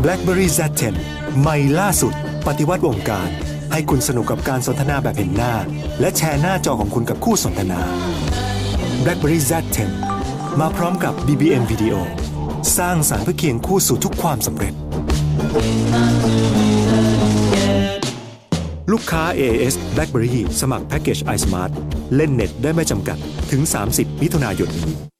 BlackBerry Z10 ใหม่ล่าสุดปฏิวัติวงการให้คุณสนุกกับการสนทนาแบบเห็นหน้าและแชร์หน้าจอของคุณกับคู่สนทนา BlackBerry Z10 มาพร้อมกับ BBM Video สร้างสรรค์เพื่อเคียงคู่สู่ทุกความสำเร็จลูกค้า AIS BlackBerry สมัครแพ็กเกจ iSmart เล่นเน็ตได้ไม่จำกัดถึง30 มิถุนายนนี้